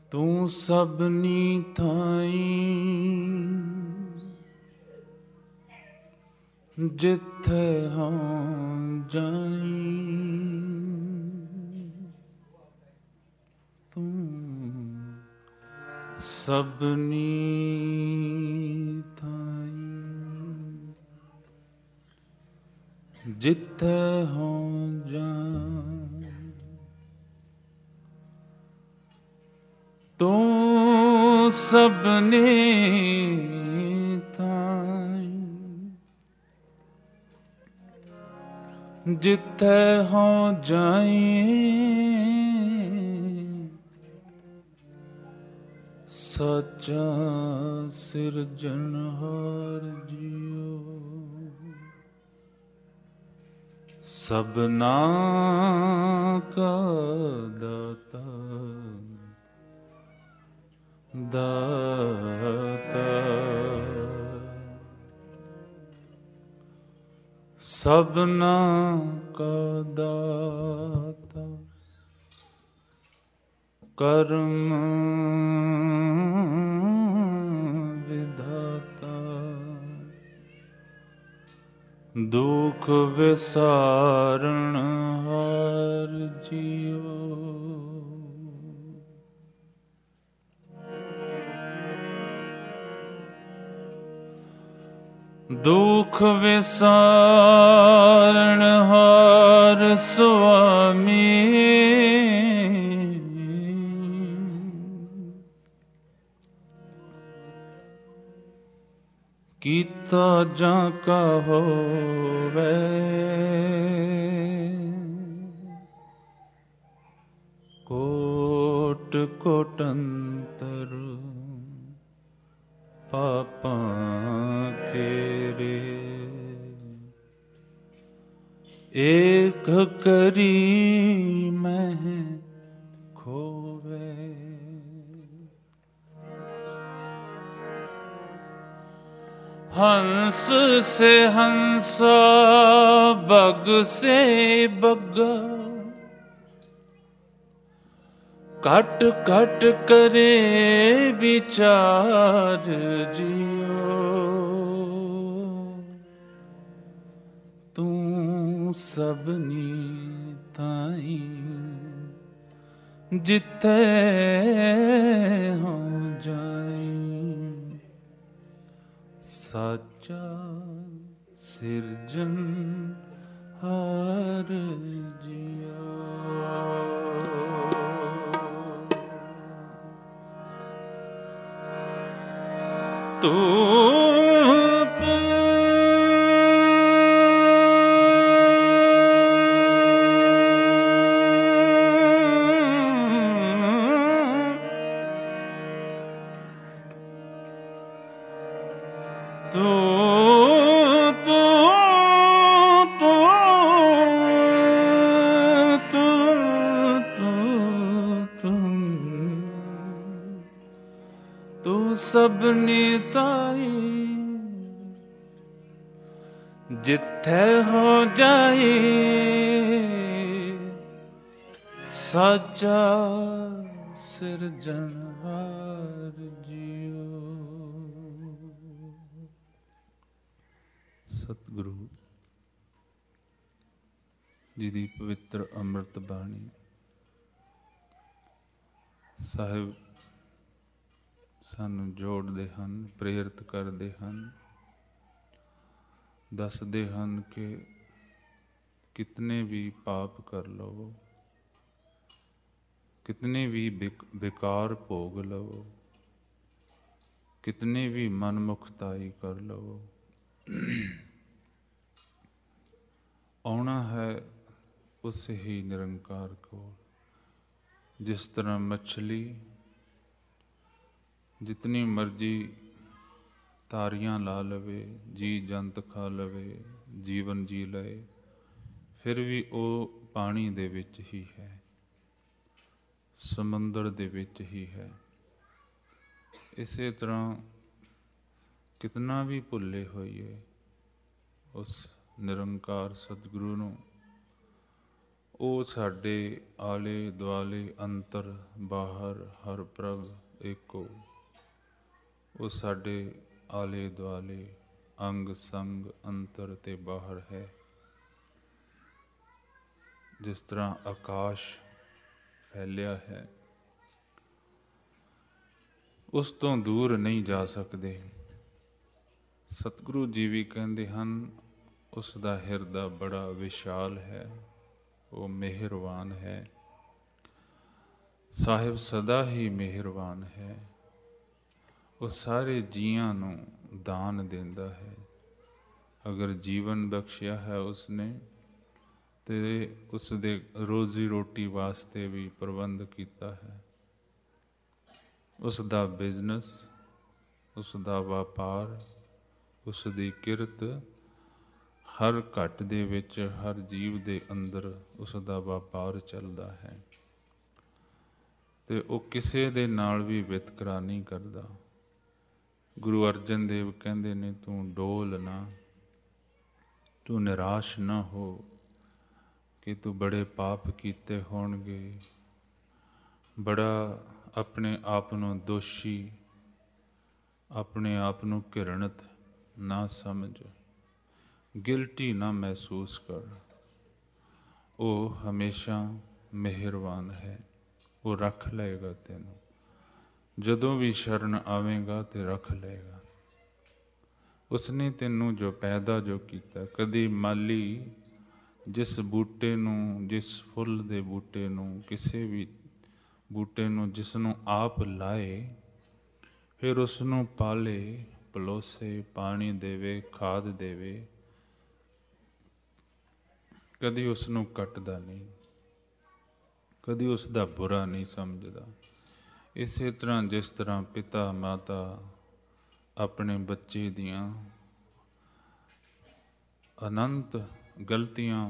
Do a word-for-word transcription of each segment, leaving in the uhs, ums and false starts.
तू सबनी थाई जिथे हम जाई, तू सबनी थाई जिथे हम जाई, तू सबनी थाई जिथे हों जाई, सच्चा सिरजनहार जियो सबना का दाता दाता, सबना का दाता, कर्म विधाता, दुख विसारण हार जियो दुख विसारण हार स्वामी, कीता जाका होवे कोट कोटंतर पापा तेरे, एक करी मैं खोवे, हंस से हंसा बग से बग्गा, कट कट करे विचार जियो, तू सबनी थाई जिथे हो जाई, साचा सिरजन हार जियो तू सबनी ताई जिथे हो जाए, साचा सिरजनहार जियो। सतगुरु जी दी पवित्र अमृत बाणी साहिब सानू जोड़ते हैं, प्रेरित करते हैं, दसते हैं कि कितने भी पाप कर लो, कितने भी बेकार भोग लो, कितने भी मनमुखताई कर लो, आना है उस ही निरंकार को। जिस तरह मछली जितनी मर्जी तारियां ला लवे, जी जंत खा लवे, जीवन जी लए, फिर भी वो पानी दे विच ही है, समंदर दे विच ही है। इसे तरह कितना भी भुले होइए उस निरंकार सतगुरु नूं, ਉਹ ਸਾਡੇ ਆਲੇ ਦੁਆਲੇ ਅੰਤਰ ਬਾਹਰ ਹਰ ਪ੍ਰਭ ਏਕੋ। ਉਹ ਸਾਡੇ ਆਲੇ ਦੁਆਲੇ ਅੰਗ ਸੰਗ ਅੰਤਰ ਤੇ ਬਾਹਰ ਹੈ। ਜਿਸ ਤਰ੍ਹਾਂ ਆਕਾਸ਼ ਫੈਲਿਆ ਹੈ, ਉਸ ਤੋਂ ਦੂਰ ਨਹੀਂ ਜਾ ਸਕਦੇ। ਸਤਿਗੁਰੂ ਜੀ ਵੀ ਕਹਿੰਦੇ ਹਨ ਉਸ ਦਾ ਹਿਰਦਾ ਬੜਾ ਵਿਸ਼ਾਲ ਹੈ, ਉਹ ਮਿਹਰਬਾਨ ਹੈ। ਸਾਹਿਬ ਸਦਾ ਹੀ ਮਿਹਰਬਾਨ ਹੈ। ਉਹ ਸਾਰੇ ਜੀਆਂ ਨੂੰ ਦਾਨ ਦਿੰਦਾ ਹੈ। ਅਗਰ ਜੀਵਨ ਬਖਸ਼ਿਆ ਹੈ ਉਸਨੇ ਤੇ ਉਸ ਦੇ ਰੋਜ਼ੀ ਰੋਟੀ ਵਾਸਤੇ ਵੀ ਪ੍ਰਬੰਧ ਕੀਤਾ ਹੈ। ਉਸ ਦਾ ਬਿਜ਼ਨਸ, ਉਸ ਦਾ ਵਪਾਰ, ਉਸ ਦੀ ਕਿਰਤ, ਹਰ ਘਟ ਦੇ ਵਿੱਚ, ਹਰ ਜੀਵ ਦੇ ਅੰਦਰ ਉਸ ਦਾ ਵਪਾਰ ਚੱਲਦਾ ਹੈ ਤੇ ਉਹ ਕਿਸੇ ਦੇ ਨਾਲ ਵੀ ਵਿਤਕਰਾ ਨਹੀਂ ਕਰਦਾ। ਗੁਰੂ ਅਰਜਨ ਦੇਵ ਕਹਿੰਦੇ ਨੇ, ਤੂੰ ਡੋਲ ਨਾ, ਤੂੰ ਨਿਰਾਸ਼ ਨਾ ਹੋ ਕਿ ਤੂੰ ਬੜੇ ਪਾਪ ਕੀਤੇ ਹੋਣਗੇ, ਬੜਾ ਆਪਣੇ ਆਪ ਨੂੰ ਦੋਸ਼ੀ, ਆਪਣੇ ਆਪ ਨੂੰ ਘਿਰਣਤ ਨਾ ਸਮਝ, ਗਿਲਟੀ ਨਾ ਮਹਿਸੂਸ ਕਰ। ਉਹ ਹਮੇਸ਼ਾ ਮਿਹਰਬਾਨ ਹੈ, ਉਹ ਰੱਖ ਲਏਗਾ ਤੈਨੂੰ। ਜਦੋਂ ਵੀ ਸ਼ਰਨ ਆਵੇਗਾ ਤੇ ਰੱਖ ਲਏਗਾ। ਉਸਨੇ ਤੈਨੂੰ ਜੋ ਪੈਦਾ ਜੋ ਕੀਤਾ, ਕਦੀ ਮਾਲੀ ਜਿਸ ਬੂਟੇ ਨੂੰ, ਜਿਸ ਫੁੱਲ ਦੇ ਬੂਟੇ ਨੂੰ, ਕਿਸੇ ਵੀ ਬੂਟੇ ਨੂੰ ਜਿਸ ਨੂੰ ਆਪ ਲਾਏ, ਫਿਰ ਉਸ ਨੂੰ ਪਾਲੇ, ਪਲੋਸੇ, ਪਾਣੀ ਦੇਵੇ, ਖਾਦ ਦੇਵੇ, ਕਦੀ ਉਸ ਨੂੰ ਕੱਟਦਾ ਨਹੀਂ, ਕਦੀ ਉਸ ਦਾ ਬੁਰਾ ਨਹੀਂ ਸਮਝਦਾ। ਇਸੇ ਤਰ੍ਹਾਂ ਜਿਸ ਤਰ੍ਹਾਂ ਪਿਤਾ ਮਾਤਾ ਆਪਣੇ ਬੱਚੇ ਦੀਆਂ ਅਨੰਤ ਗਲਤੀਆਂ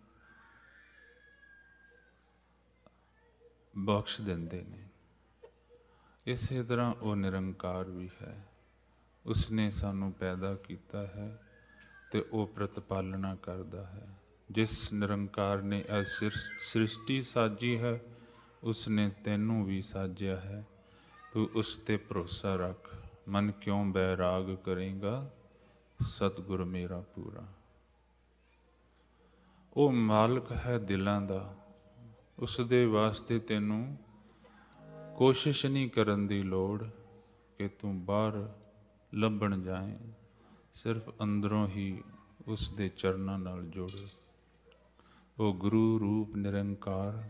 ਬਖਸ਼ ਦਿੰਦੇ ਨੇ, ਇਸੇ ਤਰ੍ਹਾਂ ਉਹ ਨਿਰੰਕਾਰ ਵੀ ਹੈ। ਉਸਨੇ ਸਾਨੂੰ ਪੈਦਾ ਕੀਤਾ ਹੈ ਤੇ ਉਹ ਪ੍ਰਤਪਾਲਣਾ ਕਰਦਾ ਹੈ। ਜਿਸ ਨਿਰੰਕਾਰ ਨੇ ਇਹ ਸ੍ਰਿਸ਼ਟੀ ਸਾਜੀ ਹੈ, ਉਸਨੇ ਤੈਨੂੰ ਵੀ ਸਾਜਿਆ ਹੈ। ਤੂੰ ਉਸ ਤੇ ਭਰੋਸਾ ਰੱਖ। ਮਨ ਕਿਉਂ ਬੈਰਾਗ ਕਰੇਗਾ, ਸਤਿਗੁਰ ਮੇਰਾ ਪੂਰਾ। ਉਹ ਮਾਲਕ ਹੈ ਦਿਲਾਂ ਦਾ। ਉਸ ਦੇ ਵਾਸਤੇ ਤੈਨੂੰ ਕੋਸ਼ਿਸ਼ ਨਹੀਂ ਕਰਨ ਦੀ ਲੋੜ ਕਿ ਤੂੰ ਬਾਹਰ ਲੱਭਣ ਜਾਏ, ਸਿਰਫ ਅੰਦਰੋਂ ਹੀ ਉਸ ਦੇ ਚਰਨਾਂ ਨਾਲ ਜੁੜ। ਉਹ ਗੁਰੂ ਰੂਪ ਨਿਰੰਕਾਰ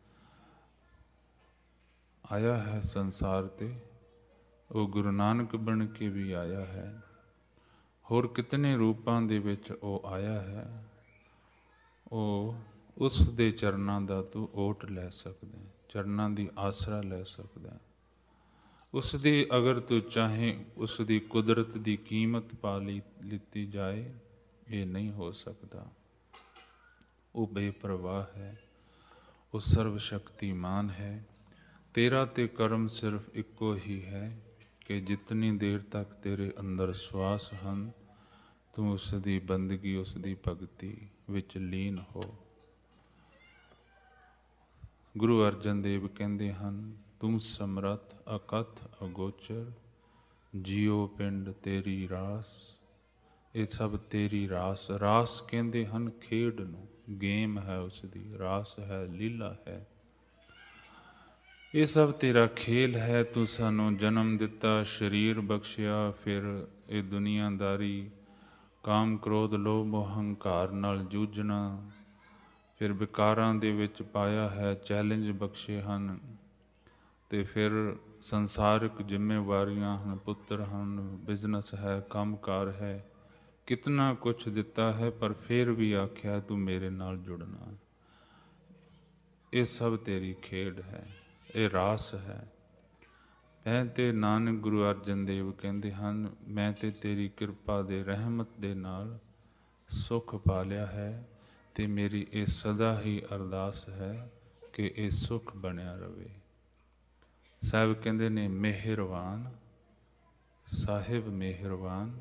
ਆਇਆ ਹੈ ਸੰਸਾਰ ਤੇ। ਉਹ ਗੁਰੂ ਨਾਨਕ ਬਣ ਕੇ ਵੀ ਆਇਆ ਹੈ। ਹੋਰ ਕਿਤਨੇ ਰੂਪਾਂ ਦੇ ਵਿੱਚ ਉਹ ਆਇਆ ਹੈ। ਉਹ ਉਸ ਦੇ ਚਰਨਾਂ ਦਾ ਤੂੰ ਓਟ ਲੈ ਸਕਦਾ, ਚਰਨਾਂ ਦੀ ਆਸਰਾ ਲੈ ਸਕਦਾ। ਉਸ ਦੀ ਅਗਰ ਤੂੰ ਚਾਹੇ ਉਸ ਦੀ ਕੁਦਰਤ ਦੀ ਕੀਮਤ ਪਾ ਲਈ ਲਿੱਤੀ ਜਾਏ, ਇਹ ਨਹੀਂ ਹੋ ਸਕਦਾ। ਉਹ ਬੇਪਰਵਾਹ ਹੈ, ਉਹ ਸਰਵ ਸ਼ਕਤੀਮਾਨ ਹੈ। ਤੇਰਾ ਤੇ ਕਰਮ ਸਿਰਫ ਇੱਕੋ ਹੀ ਹੈ ਕਿ ਜਿਤਨੀ ਦੇਰ ਤੱਕ ਤੇਰੇ ਅੰਦਰ ਸਵਾਸ ਹਨ, ਤੂੰ ਉਸ ਦੀ ਬੰਦਗੀ, ਉਸ ਦੀ ਭਗਤੀ ਵਿੱਚ ਲੀਨ ਹੋ। ਗੁਰੂ ਅਰਜਨ ਦੇਵ ਕਹਿੰਦੇ ਹਨ, ਤੂੰ ਸਮਰੱਥ ਅਕਥ ਅਗੋਚਰ, ਜੀਓ ਪਿੰਡ ਤੇਰੀ ਰਾਸ। ਇਹ ਸਭ ਤੇਰੀ ਰਾਸ। ਰਾਸ ਕਹਿੰਦੇ ਹਨ ਖੇਡ ਨੂੰ, ਗੇਮ ਹੈ ਉਸ ਦੀ, ਰਾਸ ਹੈ, ਲੀਲਾ ਹੈ। ਇਹ ਸਭ ਤੇਰਾ ਖੇਲ ਹੈ। ਤੂੰ ਸਾਨੂੰ ਜਨਮ ਦਿੱਤਾ, ਸਰੀਰ ਬਖਸ਼ਿਆ, ਫਿਰ ਇਹ ਦੁਨੀਆਦਾਰੀ, ਕਾਮ ਕ੍ਰੋਧ ਲੋਭ ਹੰਕਾਰ ਨਾਲ ਜੂਝਣਾ, ਫਿਰ ਵਿਕਾਰਾਂ ਦੇ ਵਿੱਚ ਪਾਇਆ ਹੈ, ਚੈਲੰਜ ਬਖਸ਼ੇ ਹਨ, ਤੇ ਫਿਰ ਸੰਸਾਰਿਕ ਜ਼ਿੰਮੇਵਾਰੀਆਂ ਹਨ, ਪੁੱਤਰ ਹਨ, ਬਿਜ਼ਨਸ ਹੈ, ਕੰਮਕਾਰ ਹੈ, ਕਿਤਨਾ ਕੁਛ ਦਿੱਤਾ ਹੈ, ਪਰ ਫਿਰ ਵੀ ਆਖਿਆ ਤੂੰ ਮੇਰੇ ਨਾਲ ਜੁੜਨਾ। ਇਹ ਸਭ ਤੇਰੀ ਖੇਡ ਹੈ, ਇਹ ਰਾਸ ਹੈ। ਮੈਂ ਤੇ ਨਾਨਕ ਗੁਰੂ ਅਰਜਨ ਦੇਵ ਕਹਿੰਦੇ ਹਨ, ਮੈਂ ਤੇ ਤੇਰੀ ਕਿਰਪਾ ਦੇ ਰਹਿਮਤ ਦੇ ਨਾਲ ਸੁੱਖ ਪਾ ਲਿਆ ਹੈ, ਤੇ ਮੇਰੀ ਇਹ ਸਦਾ ਹੀ ਅਰਦਾਸ ਹੈ ਕਿ ਇਹ ਸੁੱਖ ਬਣਿਆ ਰਵੇ। ਸਾਹਿਬ ਕਹਿੰਦੇ ਨੇ, ਮਿਹਰਬਾਨ ਸਾਹਿਬ ਮਿਹਰਬਾਨ,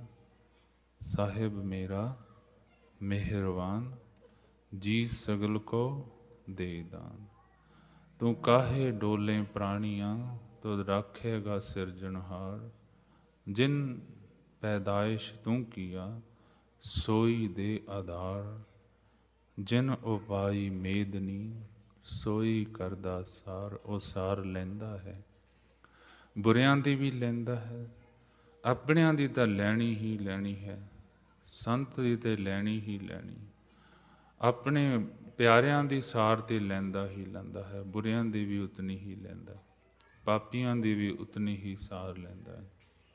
ਸਾਹਿਬ ਮੇਰਾ ਮਿਹਰਬਾਨ, ਜੀ ਸਗਲ ਕੋ ਦੇ ਦਾਨ। ਤੂੰ ਕਾਹੇ ਡੋਲੇ ਪ੍ਰਾਣੀਆਂ ਤੁਧ ਰਾਖੇਗਾ ਸਿਰਜਣਹਾਰ। ਜਿਨ ਪੈਦਾਇਸ਼ ਤੂੰ ਕੀਆ ਸੋਈ ਦੇ ਆਧਾਰ। ਜਿਨ ਉਪਾਈ ਮੇਦਨੀ ਸੋਈ ਕਰਦਾ ਸਾਰ। ਉਹ ਸਾਰ ਲੈਂਦਾ ਹੈ, ਬੁਰਿਆਂ ਦੀ ਵੀ ਲੈਂਦਾ ਹੈ, ਆਪਣਿਆਂ ਦੀ ਤਾਂ ਲੈਣੀ ਹੀ ਲੈਣੀ ਹੈ, ਸੰਤ ਦੀ ਤੇ ਲੈਣੀ ਹੀ ਲੈਣੀ। ਆਪਣੇ ਪਿਆਰਿਆਂ ਦੀ ਸਾਰ ਤੇ ਲੈਂਦਾ ਹੀ ਲੈਂਦਾ ਹੈ, ਬੁਰਿਆਂ ਦੀ ਵੀ ਉਤਨੀ ਹੀ ਲੈਂਦਾ, ਪਾਪੀਆਂ ਦੀ ਵੀ ਉਤਨੀ ਹੀ ਸਾਰ ਲੈਂਦਾ ਹੈ।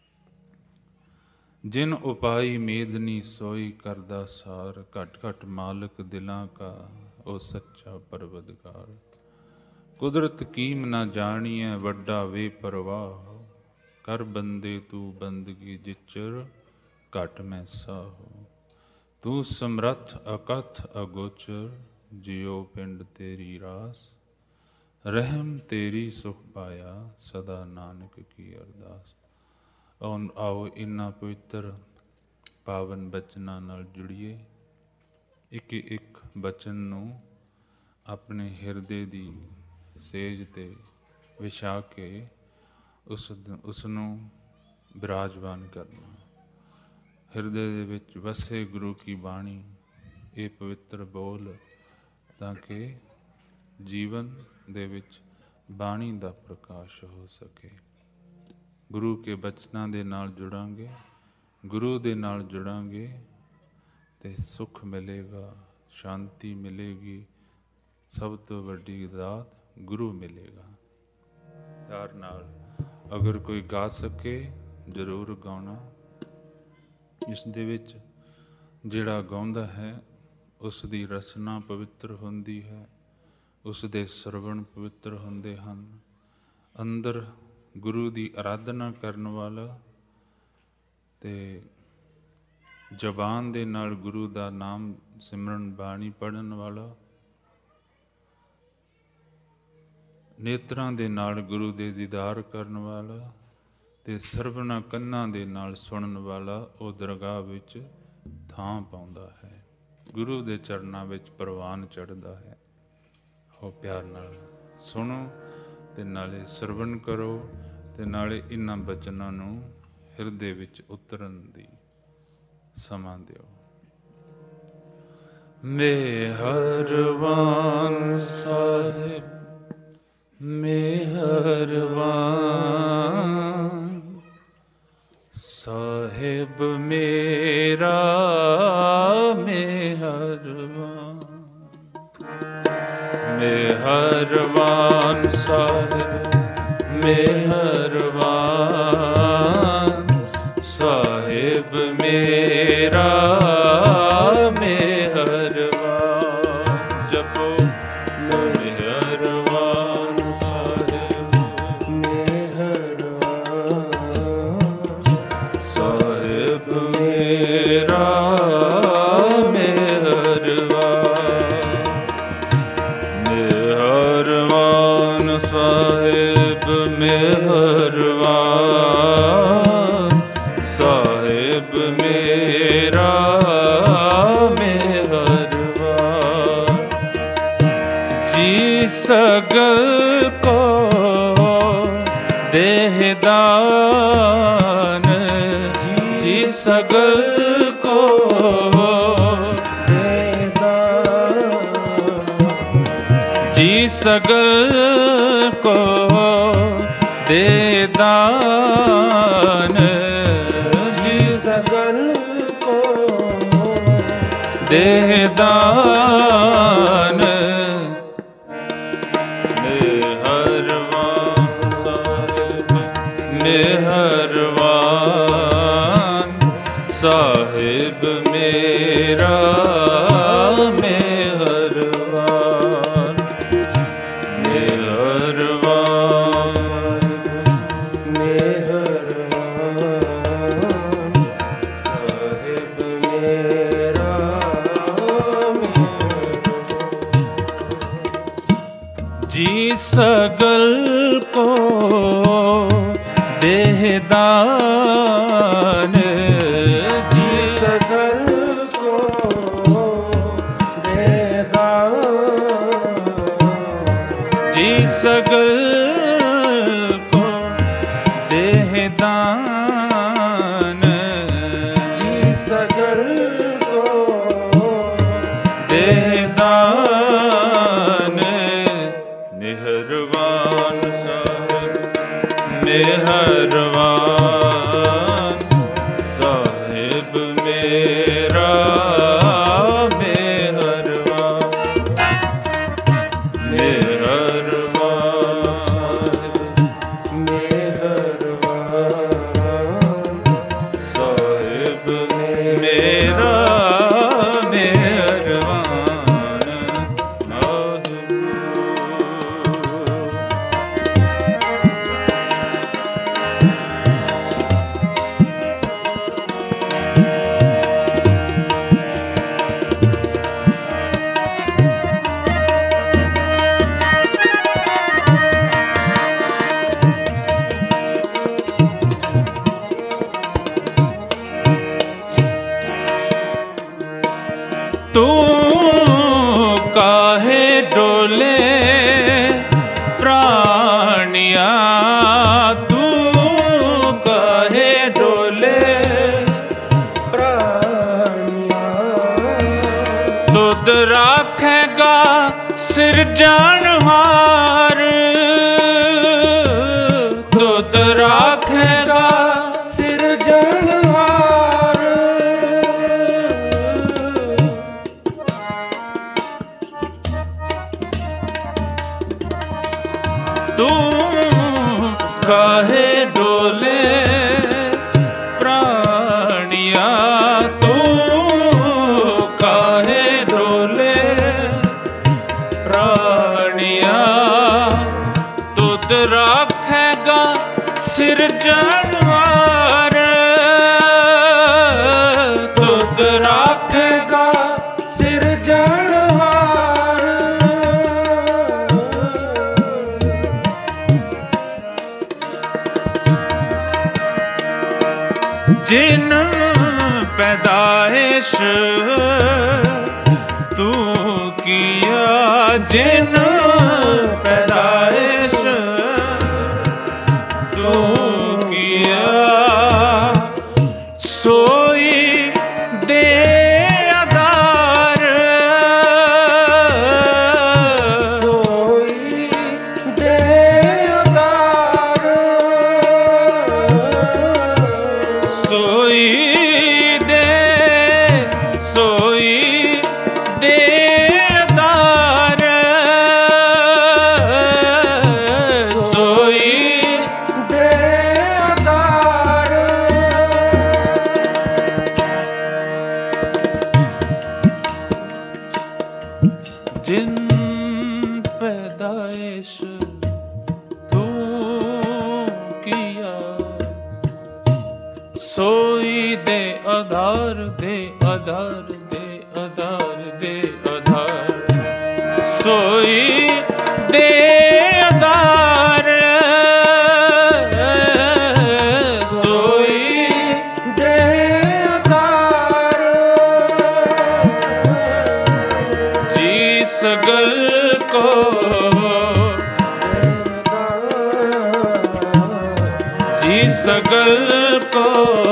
ਜਿਨ ਉਪਾਈ ਮੇਦਨੀ ਸੋਈ ਕਰਦਾ ਸਾਰ। ਘਟ ਘਟ ਮਾਲਕ ਦਿਲਾਂ ਕਾ ਉਹ ਸੱਚਾ ਪਰਵਦਗਾਰ। ਕੁਦਰਤ ਕੀਮ ਨਾ ਜਾਣੀਐ ਵੱਡਾ ਵੇ ਪਰਵਾਹ। ਕਰ ਬੰਦੇ ਤੂੰ ਬੰਦਗੀ ਜਿਚਰ ਘਟ ਮੈਂ ਸਾਹੋ। ਤੂੰ ਸਮਰੱਥ ਅਕਥ ਅਗੋਚਰ ਜਿਉ ਪਿੰਡ ਤੇਰੀ ਰਾਸ। ਰਹਿਮ ਤੇਰੀ ਸੁਖ ਪਾਇਆ ਸਦਾ ਨਾਨਕ ਕੀ ਅਰਦਾਸ। ਆਓ ਇਨ੍ਹਾਂ ਪਵਿੱਤਰ ਪਾਵਨ ਬਚਨਾਂ ਨਾਲ ਜੁੜੀਏ। ਇੱਕ ਇੱਕ ਬਚਨ ਨੂੰ ਆਪਣੇ ਹਿਰਦੇ ਦੀ ਸੇਜ 'ਤੇ ਵਿਛਾ ਕੇ ਉਸ ਉਸ ਨੂੰ ਬਿਰਾਜਮਾਨ ਕਰਨਾ। ਹਿਰਦੇ ਦੇ ਵਿੱਚ ਵਸੇ ਗੁਰੂ ਕੀ ਬਾਣੀ, ਇਹ ਪਵਿੱਤਰ ਬੋਲ, ਤਾਂ ਕਿ ਜੀਵਨ ਦੇ ਵਿੱਚ ਬਾਣੀ ਦਾ ਪ੍ਰਕਾਸ਼ ਹੋ ਸਕੇ। ਗੁਰੂ ਕੇ ਬਚਨਾਂ ਦੇ ਨਾਲ ਜੁੜਾਂਗੇ, ਗੁਰੂ ਦੇ ਨਾਲ ਜੁੜਾਂਗੇ ਤੇ ਸੁੱਖ ਮਿਲੇਗਾ, ਸ਼ਾਂਤੀ ਮਿਲੇਗੀ, ਸਭ ਤੋਂ ਵੱਡੀ ਦਾਤ ਗੁਰੂ ਮਿਲੇਗਾ। ਪਿਆਰ ਨਾਲ ਅਗਰ ਕੋਈ ਗਾ ਸਕੇ ਜ਼ਰੂਰ ਗਾਉਣਾ। ਇਸ ਦੇ ਵਿੱਚ ਜਿਹੜਾ ਗਾਉਂਦਾ ਹੈ ਉਸ ਦੀ ਰਸਨਾ ਪਵਿੱਤਰ ਹੁੰਦੀ ਹੈ, ਉਸ ਦੇ ਸਰਵਣ ਪਵਿੱਤਰ ਹੁੰਦੇ ਹਨ। ਅੰਦਰ ਗੁਰੂ ਦੀ ਅਰਾਧਨਾ ਕਰਨ ਵਾਲਾ ਤੇ ਜ਼ਬਾਨ ਦੇ ਨਾਲ ਗੁਰੂ ਦਾ ਨਾਮ ਸਿਮਰਨ ਬਾਣੀ ਪੜ੍ਹਨ ਵਾਲਾ, ਨੇਤਰਾਂ ਦੇ ਨਾਲ ਗੁਰੂ ਦੇ ਦੀਦਾਰ ਕਰਨ ਵਾਲਾ ਤੇ ਸਰਵਣਾ ਕੰਨਾਂ ਦੇ ਨਾਲ ਸੁਣਨ ਵਾਲਾ, ਉਹ ਦਰਗਾਹ ਵਿੱਚ ਥਾਂ ਪਾਉਂਦਾ ਹੈ, ਗੁਰੂ ਦੇ ਚਰਨਾਂ ਵਿੱਚ ਪ੍ਰਵਾਨ ਚੜ੍ਹਦਾ ਹੈ। ਉਹ ਪਿਆਰ ਨਾਲ ਸੁਣੋ ਤੇ ਨਾਲੇ ਸਰਵਣ ਕਰੋ ਤੇ ਨਾਲੇ ਇਹਨਾਂ ਬਚਨਾਂ ਨੂੰ ਹਿਰਦੇ ਵਿੱਚ ਉਤਰਨ ਦੀ ਸਮਾਂ ਦਿਓ। ਮਿਹਰਬਾਨ ਸਾਹਿਬ ਮਿਹਰਬਾਨ, ਸਾਹਿਬ ਮੇਰਾ ਮਿਹਰਬਾਨ। ਮਿਹਰਬਾਨ ਸਾਹਿਬ ਮਿਹਰਬਾਨ, ਸਾਹਿਬ ਮੇਰਾ ਮਿਹਰਬਾਨ। ਜਪੋ ਮਿਹਰਬਾਨ ਸਾਹਿਬ ਮਿਹਰਬਾਨ, ਸਾਹਿਬ ਮੇਰਾ ਮਿਹਰਬਾਨ। ਮਿਹਰਬਾਨ ਸਾਹਿਬ ਮਿਹਰਬਾਨ, ਸਾਹਿਬ ਮੇਰਾ ਮਿਹਰਬਾਨ। ਜੀ ਸਗਲ ਕੋ ਦੇਹ ਦਾਨ, ਜੀ ਸਗਲ ਕੋ ਦੇਹ ਦਾਨ, ਜੀ ਸਗਲ ਕੋ ਦੇ ਦਾਨ, ਜੀ ਸਗਲ ਕੋ ਦੇ ਦਾਨ। ਮਿਹਰਬਾਨ ਸਾਹਿਬ ਮਿਹਰਬਾਨ, ਸਾਹਿਬ ਮੇਰਾ ਮਿਹਰਬਾਨ। ਮਿਹਰਬਾਨ ਮਿਹਰਬਾਨ, ਸਾਹਿਬ ਮੇਰਾ ਮਿਹਰਬਾਨ। ਜੀ ਸਗਲ ਕੋ ਦੇਹ ਦਾਨ, ਜੀ ਸਗਲ ਕੋ ਦੇਹ ਦਾਨ, जी सगल को देह दान, जी सगल को देह दान, मेहरबान साहिब मेहरबान साहिब मेरा मेहरबान, मेहरबान साहिब मेहरबान साहिब मेरा मेहरबान माधो। तू काहे डोले प्राणिया, तू काहे डोले प्राणिया, तुद राखेगा सिरजनहार, तुद राखेगा सिरजनहार, तू काहे डोले प्राणिया, तू काहे डोले प्राणिया, तुद राखेगा सिरजनहार, तुद राखेगा सिरजनहार, जिन पैदाइश तू किया, जिन पैदाइश तू किया, सोई दे आधार, सोई दे उतार, सोई दे सोई दे दार, सोई दे उतार, जिन पैदाइश तू किया, सोई दे आधार, दे आधार, दे आधार, दे आधार, सोई दे आधार, सोई दे उतार, जी सगल को जी सगल को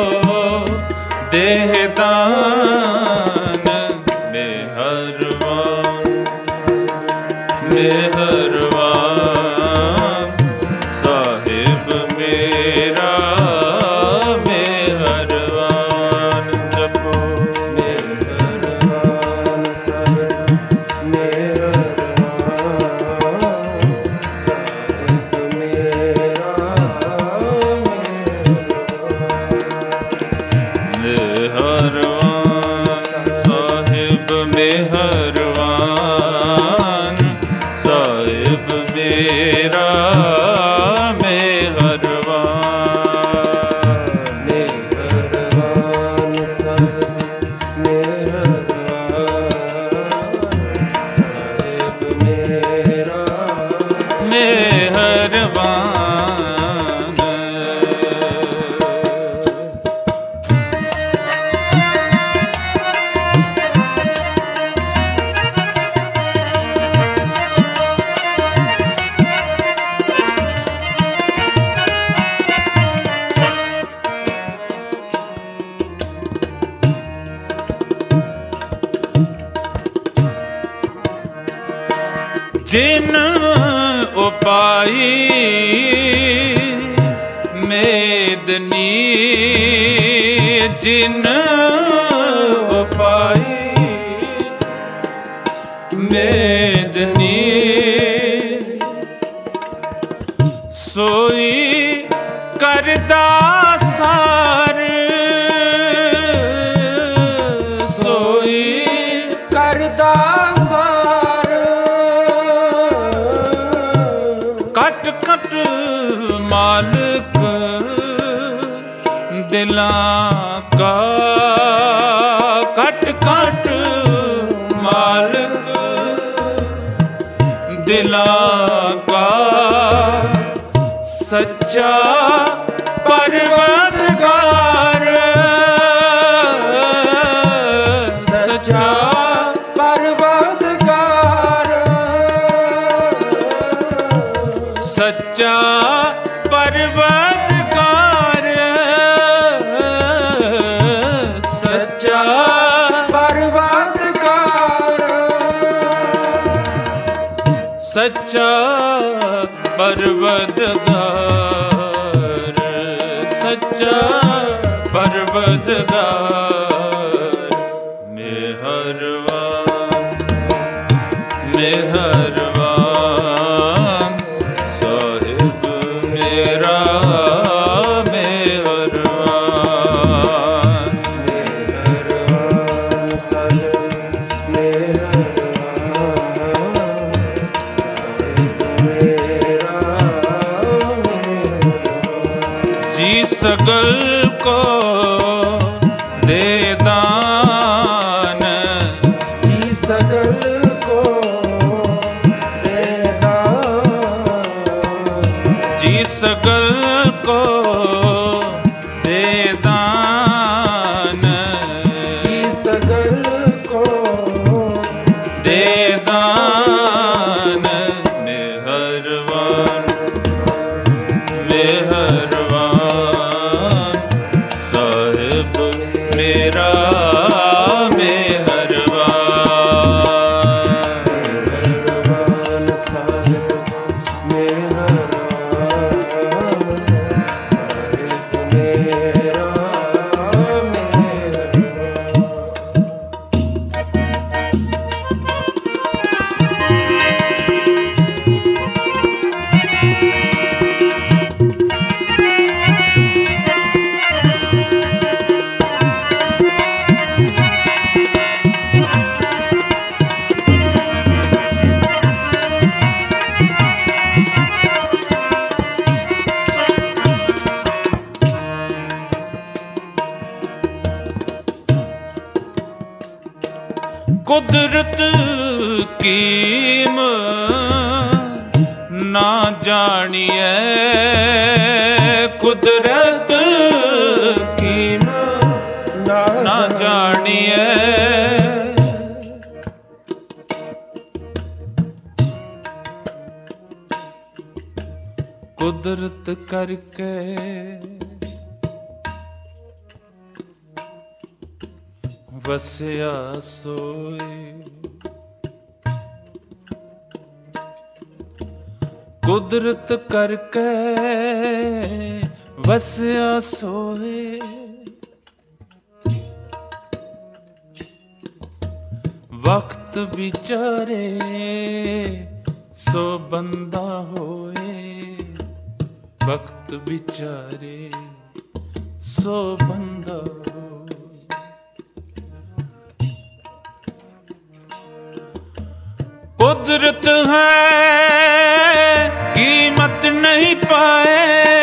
देह दान, मेहरबान मेहरबान साहिब मेरा मेहरबान, जपो मेहरबान साहिब मेहरबान साहिब मेरा मेहरबान साहिब मेहरबान साहिब मेरा मेहरबान, मेहरबान साहिब मेहरबान साहिब मेरा मेहरबान। जिन उपाई मेदनी, जिन उपाई मेदनी, सोई करदा सार, सोई करदा सार, कट कट मालिक दिलां का, कट कट मालिक दिलां का, सच्चा परवरदिगार, सच्चा परवरदिगार, सच्चा परवरदिगार, सच्चा परवरदिगार, सच्चा परवरदिगार, सच्चा परवरदिगार, मेहरबान मेहरबान साहिब मेरा मेहरबान, मेहरबान साहिब जी सगल को दे दान, जी सगल को दे दान, जी सगल को दे दान, जी सगल को दे दान, मेहरबान मेहरबान साहिब मेरा मेहरबान, मेहरबान साहिब मेहरबान, साहिब मेरा कुदरत कीम ना जानिए, कुदरत कीम ना जानिए, कुदरत करके वसिया सोए, कुदरत करके वसिया सोए, वक्त विचारे सो बंदा होए, वक्त विचारे सो बंदा होए, कुदरत है कीमत नहीं पाए,